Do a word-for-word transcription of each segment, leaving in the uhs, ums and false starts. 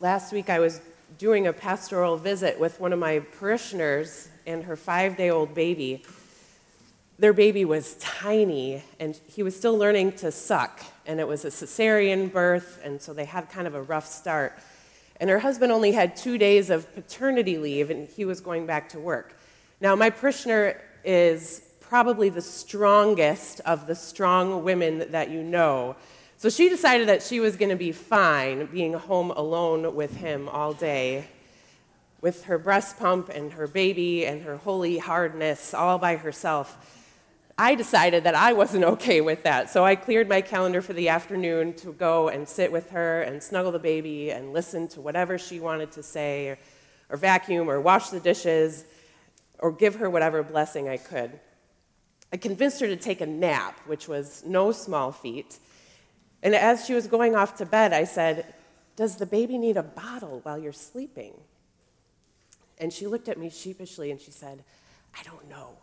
last week I was doing a pastoral visit with one of my parishioners and her five-day-old baby. Their baby was tiny, and he was still learning to suck, and it was a cesarean birth, and so they had kind of a rough start. And her husband only had two days of paternity leave, and he was going back to work. Now, my parishioner is probably the strongest of the strong women that you know. So she decided that she was going to be fine being home alone with him all day, with her breast pump and her baby and her holy hardness all by herself. I decided that I wasn't okay with that, so I cleared my calendar for the afternoon to go and sit with her and snuggle the baby and listen to whatever she wanted to say, or, or vacuum, or wash the dishes, or give her whatever blessing I could. I convinced her to take a nap, which was no small feat, and as she was going off to bed, I said, "Does the baby need a bottle while you're sleeping?" And she looked at me sheepishly and she said, "I don't know."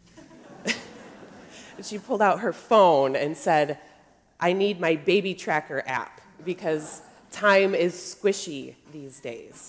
She pulled out her phone and said, "I need my baby tracker app because time is squishy these days."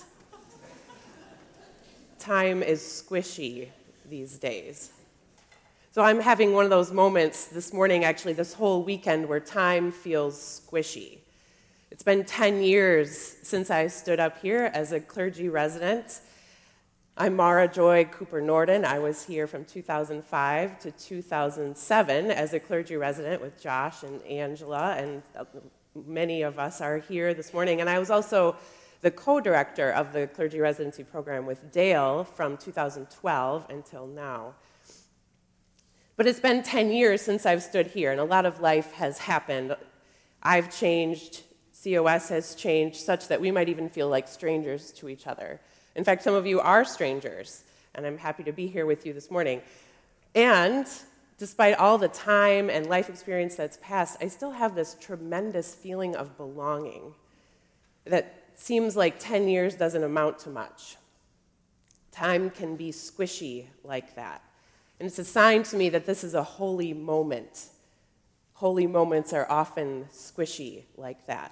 Time is squishy these days. So I'm having one of those moments this morning, actually, this whole weekend, where time feels squishy. It's been ten years since I stood up here as a clergy resident. I'm Mara Joy Cooper Norden. I was here from two thousand five to two thousand seven as a clergy resident with Josh and Angela, and many of us are here this morning. And I was also the co-director of the clergy residency program with Dale from two thousand twelve until now. But it's been ten years since I've stood here, and a lot of life has happened. I've changed, C O S has changed, such that we might even feel like strangers to each other. In fact, some of you are strangers, and I'm happy to be here with you this morning. And despite all the time and life experience that's passed, I still have this tremendous feeling of belonging that seems like ten years doesn't amount to much. Time can be squishy like that. And it's a sign to me that this is a holy moment. Holy moments are often squishy like that.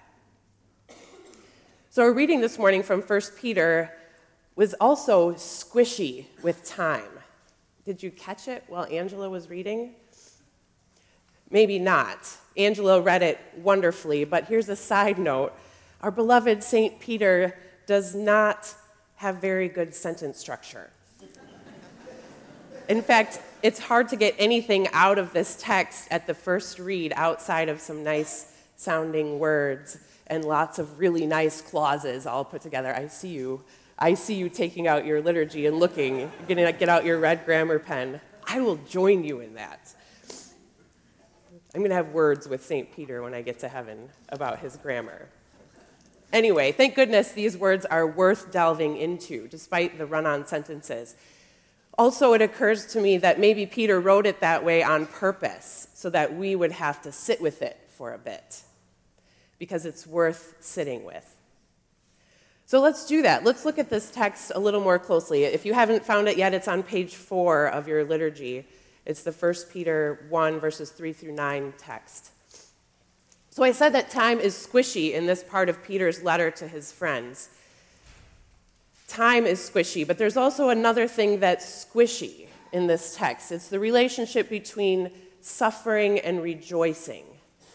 So our reading this morning from First Peter was also squishy with time. Did you catch it while Angela was reading? Maybe not. Angela read it wonderfully, but here's a side note. Our beloved Saint Peter does not have very good sentence structure. In fact, it's hard to get anything out of this text at the first read outside of some nice sounding words and lots of really nice clauses all put together. I see you. I see you taking out your liturgy and looking. You're going to get out your red grammar pen. I will join you in that. I'm going to have words with Saint Peter when I get to heaven about his grammar. Anyway, thank goodness these words are worth delving into, despite the run-on sentences. Also, it occurs to me that maybe Peter wrote it that way on purpose, so that we would have to sit with it for a bit, because it's worth sitting with. So let's do that. Let's look at this text a little more closely. If you haven't found it yet, it's on page four of your liturgy. It's the First Peter one, verses three through nine text. So I said that time is squishy in this part of Peter's letter to his friends. Time is squishy, but there's also another thing that's squishy in this text. It's the relationship between suffering and rejoicing.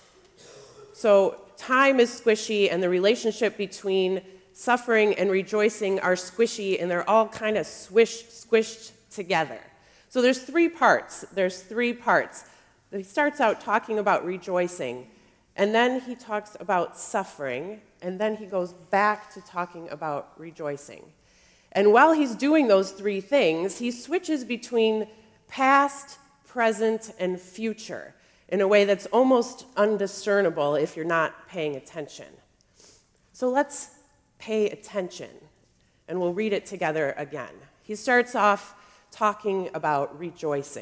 So time is squishy, and the relationship between suffering and rejoicing are squishy, and they're all kind of swish, squished together. So there's three parts. There's three parts. He starts out talking about rejoicing, and then he talks about suffering, and then he goes back to talking about rejoicing. And while he's doing those three things, he switches between past, present, and future in a way that's almost undiscernible if you're not paying attention. So let's pay attention, and we'll read it together again. He starts off talking about rejoicing.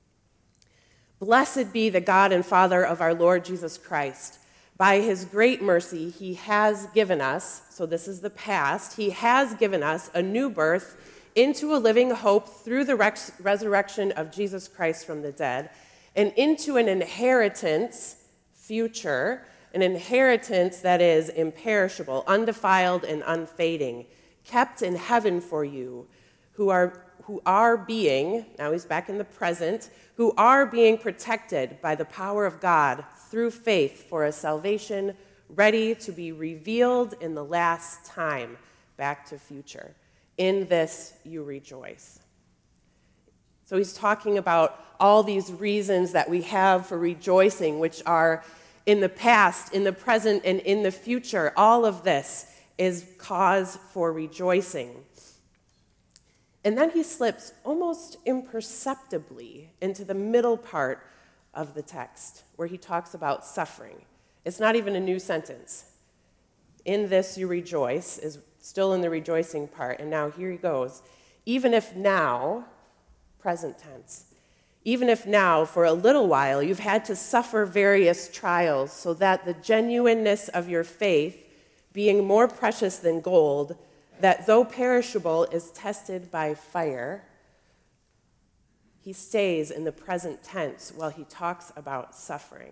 Blessed be the God and Father of our Lord Jesus Christ. By his great mercy, he has given us, so this is the past, he has given us a new birth into a living hope through the res- resurrection of Jesus Christ from the dead, and into an inheritance, future, an inheritance that is imperishable, undefiled, and unfading, kept in heaven for you, who are who are being, now he's back in the present, who are being protected by the power of God through faith for a salvation ready to be revealed in the last time, back to future. In this you rejoice. So he's talking about all these reasons that we have for rejoicing, which are in the past, in the present, and in the future. All of this is cause for rejoicing. And then he slips almost imperceptibly into the middle part of the text, where he talks about suffering. It's not even a new sentence. In this you rejoice is still in the rejoicing part, and now here he goes. Even if now, present tense, even if now, for a little while, you've had to suffer various trials, so that the genuineness of your faith, being more precious than gold, that though perishable is tested by fire, he stays in the present tense while he talks about suffering.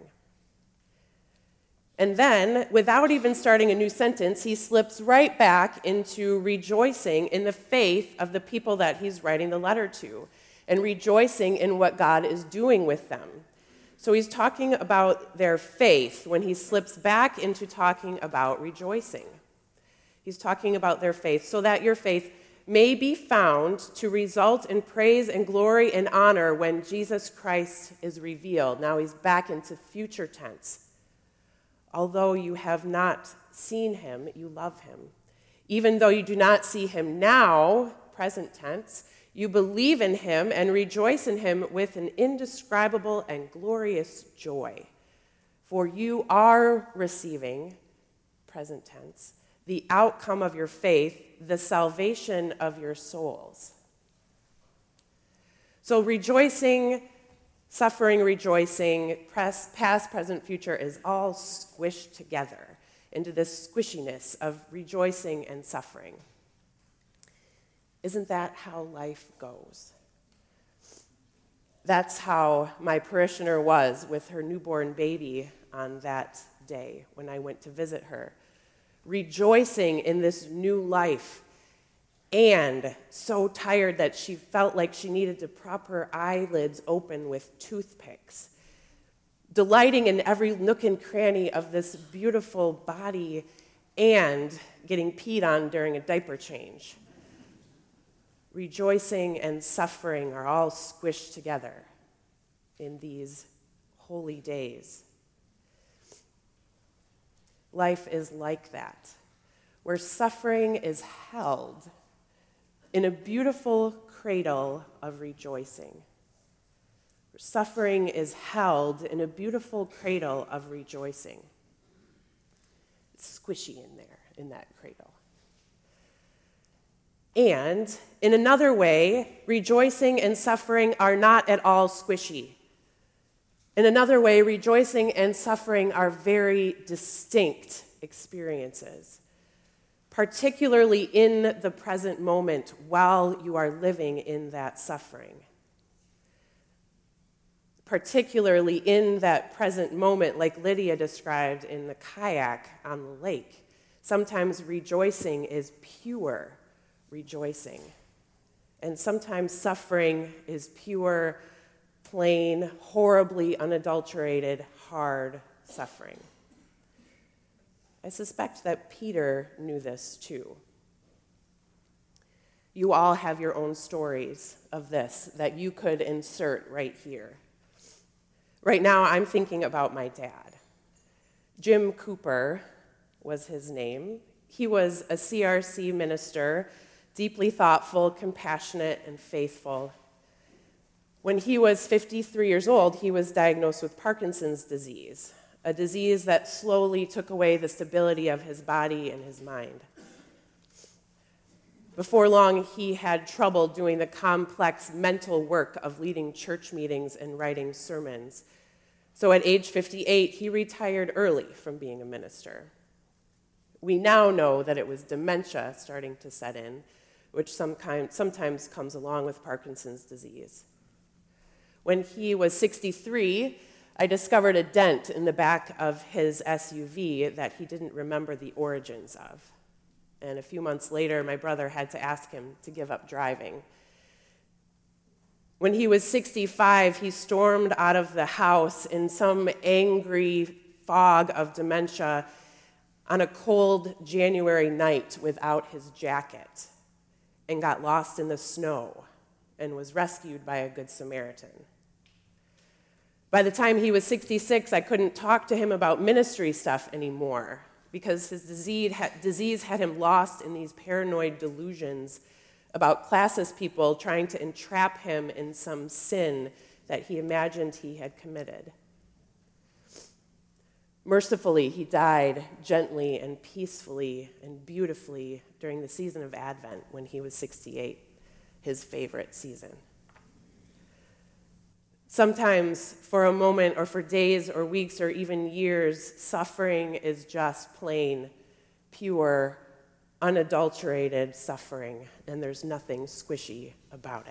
And then, without even starting a new sentence, he slips right back into rejoicing in the faith of the people that he's writing the letter to, and rejoicing in what God is doing with them. So he's talking about their faith when he slips back into talking about rejoicing. He's talking about their faith, so that your faith may be found to result in praise and glory and honor when Jesus Christ is revealed. Now he's back into future tense. Although you have not seen him, you love him. Even though you do not see him now, present tense, you believe in him and rejoice in him with an indescribable and glorious joy. For you are receiving, present tense, the outcome of your faith, the salvation of your souls. So rejoicing, suffering, rejoicing, past, present, future is all squished together into this squishiness of rejoicing and suffering. Isn't that how life goes? That's how my parishioner was with her newborn baby on that day when I went to visit her, rejoicing in this new life, and so tired that she felt like she needed to prop her eyelids open with toothpicks, delighting in every nook and cranny of this beautiful body, and getting peed on during a diaper change. Rejoicing and suffering are all squished together in these holy days. Life is like that, where suffering is held in a beautiful cradle of rejoicing. Where suffering is held in a beautiful cradle of rejoicing. It's squishy in there, in that cradle. And in another way, rejoicing and suffering are not at all squishy. In another way, rejoicing and suffering are very distinct experiences, particularly in the present moment while you are living in that suffering. Particularly in that present moment, like Lydia described in the kayak on the lake. Sometimes rejoicing is pure rejoicing, and sometimes suffering is pure, plain, horribly unadulterated, hard suffering. I suspect that Peter knew this too. You all have your own stories of this that you could insert right here. Right now, I'm thinking about my dad. Jim Cooper was his name. He was a C R C minister, deeply thoughtful, compassionate, and faithful. When he was fifty-three years old, he was diagnosed with Parkinson's disease, a disease that slowly took away the stability of his body and his mind. Before long, he had trouble doing the complex mental work of leading church meetings and writing sermons. So at age fifty-eight, he retired early from being a minister. We now know that it was dementia starting to set in, which some kind, sometimes comes along with Parkinson's disease. When he was sixty-three, I discovered a dent in the back of his S U V that he didn't remember the origins of. And a few months later, my brother had to ask him to give up driving. When he was sixty-five, he stormed out of the house in some angry fog of dementia on a cold January night without his jacket and got lost in the snow and was rescued by a Good Samaritan. By the time he was sixty-six, I couldn't talk to him about ministry stuff anymore because his disease had, disease had him lost in these paranoid delusions about classist people trying to entrap him in some sin that he imagined he had committed. Mercifully, he died gently and peacefully and beautifully during the season of Advent when he was sixty-eight, his favorite season. Sometimes, for a moment or for days or weeks or even years, suffering is just plain, pure, unadulterated suffering, and there's nothing squishy about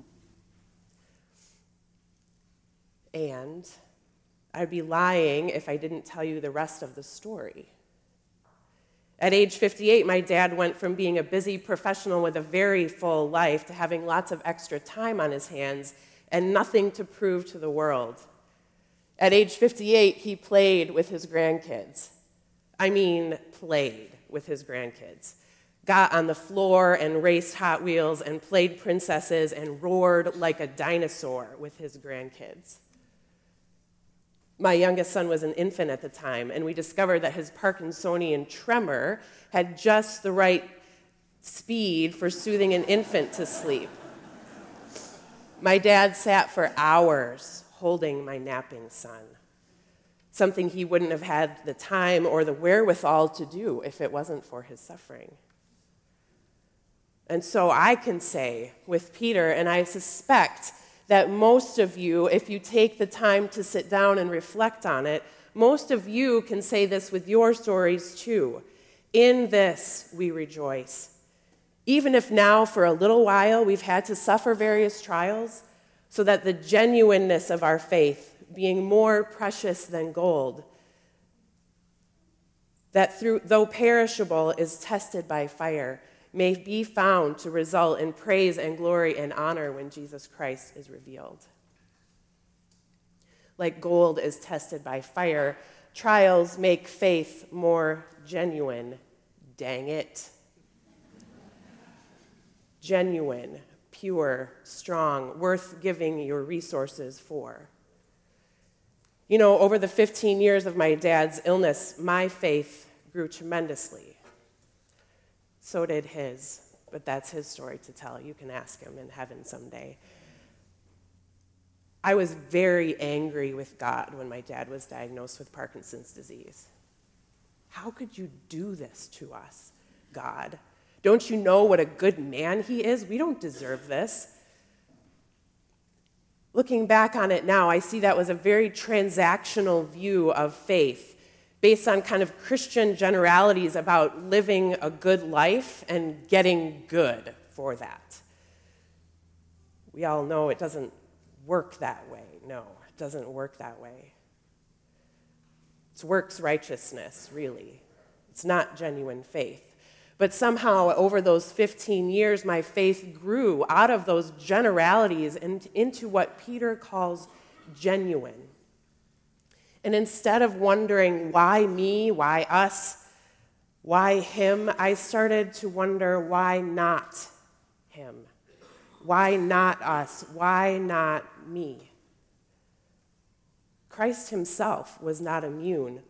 it. And I'd be lying if I didn't tell you the rest of the story. At age fifty-eight, my dad went from being a busy professional with a very full life to having lots of extra time on his hands and nothing to prove to the world. At age fifty-eight, he played with his grandkids. I mean, played with his grandkids. Got on the floor and raced Hot Wheels and played princesses and roared like a dinosaur with his grandkids. My youngest son was an infant at the time, and we discovered that his Parkinsonian tremor had just the right speed for soothing an infant to sleep. My dad sat for hours holding my napping son, something he wouldn't have had the time or the wherewithal to do if it wasn't for his suffering. And so I can say with Peter, and I suspect that most of you, if you take the time to sit down and reflect on it, most of you can say this with your stories too. In this we rejoice. Even if now for a little while we've had to suffer various trials, so that the genuineness of our faith, being more precious than gold, that through, though perishable, is tested by fire, may be found to result in praise and glory and honor when Jesus Christ is revealed. Like gold is tested by fire, trials make faith more genuine. Dang it. Genuine, pure, strong, worth giving your resources for. You know, over the fifteen years of my dad's illness, my faith grew tremendously. So did his, but that's his story to tell. You can ask him in heaven someday. I was very angry with God when my dad was diagnosed with Parkinson's disease. How could you do this to us, God? Don't you know what a good man he is? We don't deserve this. Looking back on it now, I see that was a very transactional view of faith, based on kind of Christian generalities about living a good life and getting good for that. We all know it doesn't work that way. No, it doesn't work that way. It's works righteousness, really. It's not genuine faith. But somehow, over those fifteen years, my faith grew out of those generalities and into what Peter calls genuine. And instead of wondering, why me, why us, why him, I started to wonder, why not him? Why not us? Why not me? Christ himself was not immune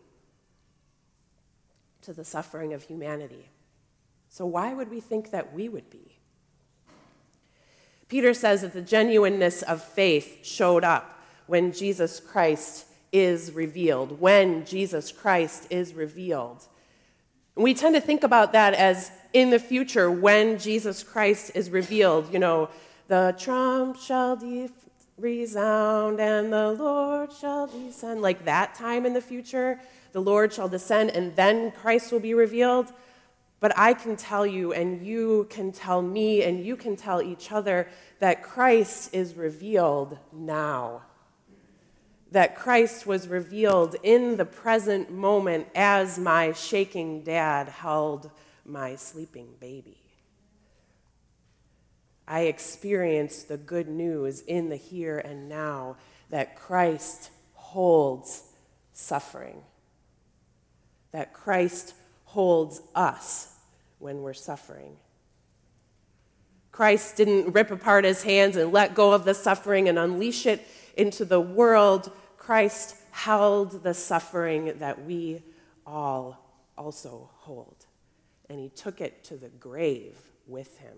to the suffering of humanity. So why would we think that we would be? Peter says that the genuineness of faith showed up when Jesus Christ is revealed, when Jesus Christ is revealed. And we tend to think about that as in the future, when Jesus Christ is revealed. You know, the trump shall de- resound and the Lord shall descend. Like that time in the future, the Lord shall descend and then Christ will be revealed. But I can tell you, and you can tell me, and you can tell each other that Christ is revealed now. that Christ was revealed in the present moment as my shaking dad held my sleeping baby. I experienced the good news in the here and now that Christ holds suffering, that Christ holds us when we're suffering. Christ didn't rip apart his hands and let go of the suffering and unleash it into the world. Christ held the suffering that we all also hold, and he took it to the grave with him.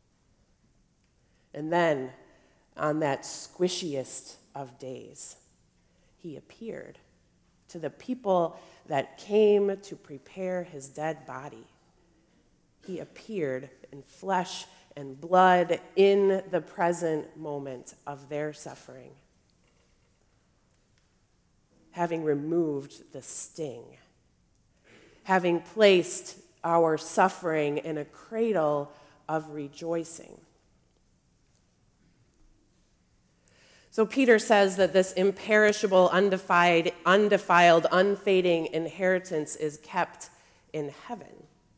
And then, on that squishiest of days, he appeared to the people that came to prepare his dead body. He appeared in flesh and blood in the present moment of their suffering, having removed the sting, having placed our suffering in a cradle of rejoicing. So Peter says that this imperishable, undefiled, undefiled, unfading inheritance is kept in heaven.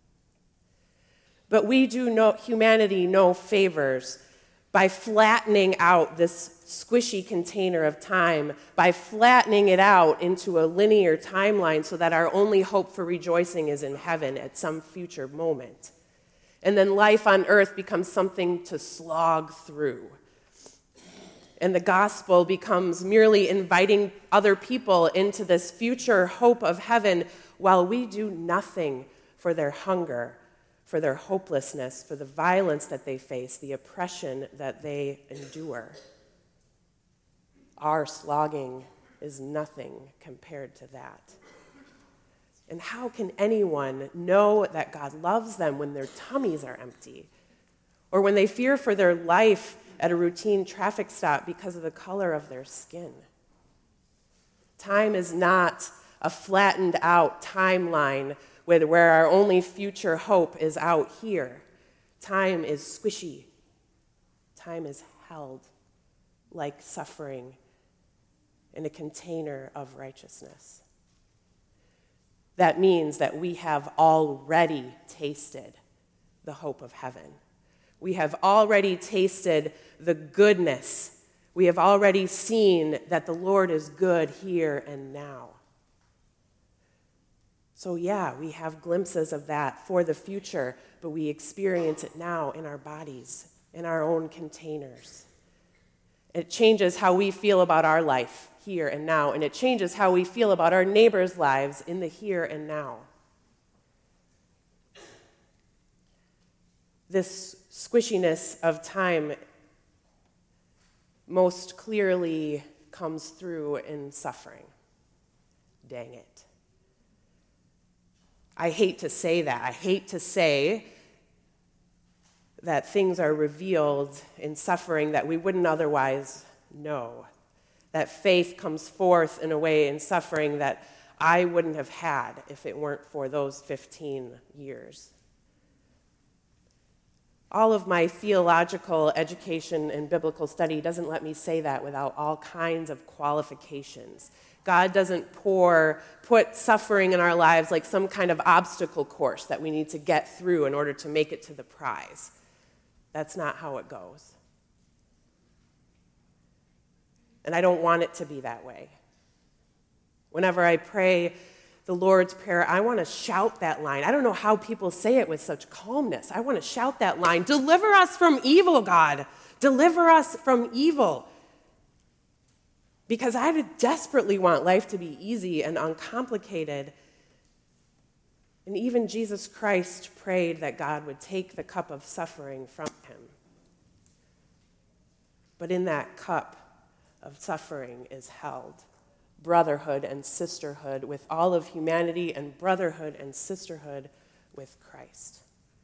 But we do no, humanity no favors by flattening out this squishy container of time, by flattening it out into a linear timeline so that our only hope for rejoicing is in heaven at some future moment. And then life on earth becomes something to slog through. And the gospel becomes merely inviting other people into this future hope of heaven while we do nothing for their hunger, for their hopelessness, for the violence that they face, the oppression that they endure. Our slogging is nothing compared to that. And how can anyone know that God loves them when their tummies are empty, or when they fear for their life at a routine traffic stop because of the color of their skin? Time is not a flattened out timeline where, where our only future hope is out here. Time is squishy. Time is held like suffering in a container of righteousness. That means that we have already tasted the hope of heaven. We have already tasted the goodness. We have already seen that the Lord is good here and now. So yeah, we have glimpses of that for the future, but we experience it now in our bodies, in our own containers. It changes how we feel about our life here and now, and it changes how we feel about our neighbors' lives in the here and now. This squishiness of time most clearly comes through in suffering. Dang it. I hate to say that. I hate to say that things are revealed in suffering that we wouldn't otherwise know. That faith comes forth in a way in suffering that I wouldn't have had if it weren't for those fifteen years. All of my theological education and biblical study doesn't let me say that without all kinds of qualifications. God doesn't pour, put suffering in our lives like some kind of obstacle course that we need to get through in order to make it to the prize. That's not how it goes. And I don't want it to be that way. Whenever I pray the Lord's Prayer, I want to shout that line. I don't know how people say it with such calmness. I want to shout that line. Deliver us from evil, God. Deliver us from evil. Because I desperately want life to be easy and uncomplicated. And even Jesus Christ prayed that God would take the cup of suffering from him. But in that cup of suffering is held brotherhood and sisterhood with all of humanity, and brotherhood and sisterhood with Christ.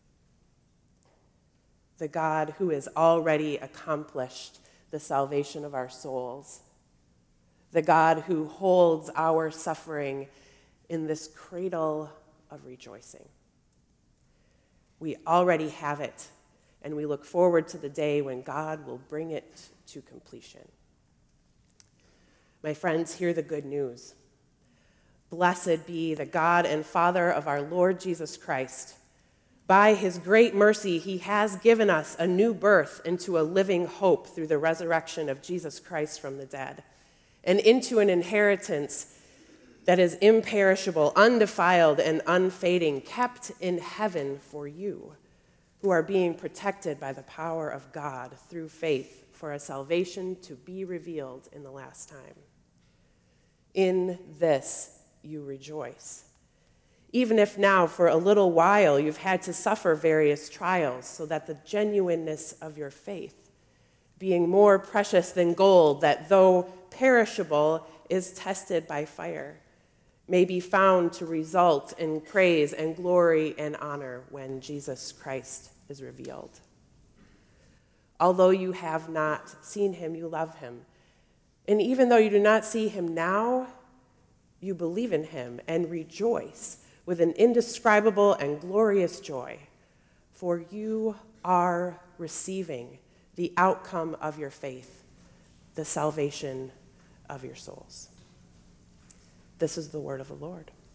The God who has already accomplished the salvation of our souls. The God who holds our suffering in this cradle of rejoicing. We already have it, and we look forward to the day when God will bring it to completion. My friends, hear the good news. Blessed be the God and Father of our Lord Jesus Christ. By his great mercy, he has given us a new birth into a living hope through the resurrection of Jesus Christ from the dead, and into an inheritance that is imperishable, undefiled, and unfading, kept in heaven for you, who are being protected by the power of God through faith for a salvation to be revealed in the last time. In this you rejoice, even if now for a little while you've had to suffer various trials, so that the genuineness of your faith, being more precious than gold that though perishable is tested by fire, may be found to result in praise and glory and honor when Jesus Christ is revealed. Although you have not seen him, you love him. And even though you do not see him now, you believe in him and rejoice with an indescribable and glorious joy, for you are receiving the outcome of your faith, the salvation of your souls. This is the word of the Lord.